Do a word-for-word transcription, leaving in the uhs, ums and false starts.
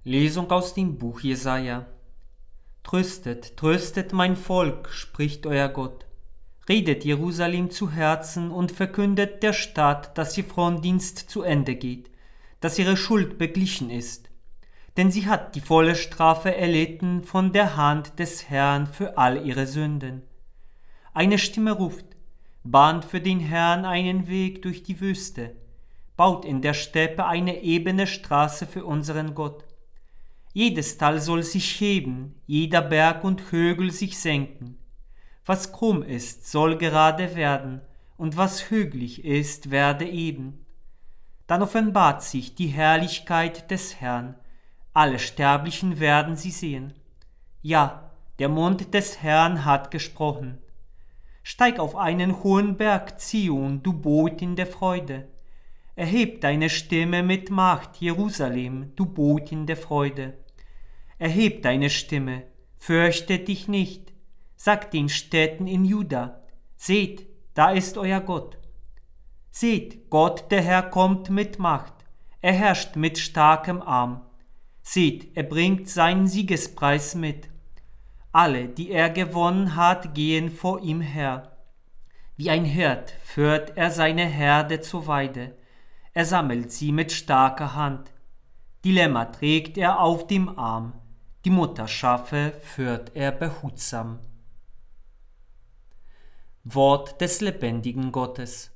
Lesung aus dem Buch Jesaja. Tröstet, tröstet mein Volk, spricht euer Gott. Redet Jerusalem zu Herzen und verkündet der Stadt, dass ihr Frondienst zu Ende geht, dass ihre Schuld beglichen ist. Denn sie hat die volle Strafe erlitten von der Hand des Herrn für all ihre Sünden. Eine Stimme ruft, bahnt für den Herrn einen Weg durch die Wüste, baut in der Steppe eine ebene Straße für unseren Gott. Jedes Tal soll sich heben, jeder Berg und Hügel sich senken. Was krumm ist, soll gerade werden, und was hügelig ist, werde eben. Dann offenbart sich die Herrlichkeit des Herrn, alle Sterblichen werden sie sehen. Ja, der Mund des Herrn hat gesprochen. Steig auf einen hohen Berg, Zion, du Botin der Freude. Erheb deine Stimme mit Macht, Jerusalem, du Botin der Freude. Erheb deine Stimme, fürchte dich nicht, sag den Städten in Juda, seht, da ist euer Gott. Seht, Gott der Herr kommt mit Macht, er herrscht mit starkem Arm. Seht, er bringt seinen Siegespreis mit. Alle, die er gewonnen hat, gehen vor ihm her. Wie ein Hirt führt er seine Herde zur Weide, er sammelt sie mit starker Hand. Die Lämmer trägt er auf dem Arm, die Mutterschafe führt er behutsam. Wort des lebendigen Gottes.